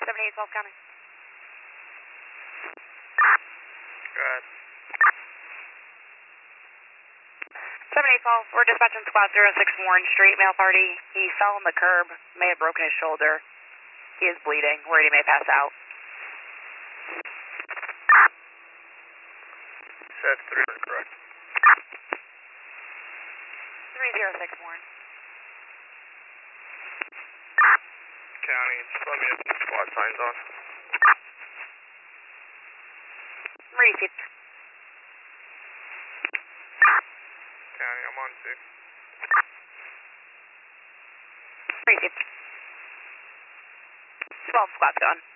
7812 County. Go ahead. 7812, we're dispatching squad 06 Warren Street, male party. He fell on the curb, may have broken his shoulder. He is bleeding, worried he may pass out. Said 3, correct. 306 Warren. County, just let me know if the squad signs on. Received. County, I'm on too. Received. 12 squad's gone.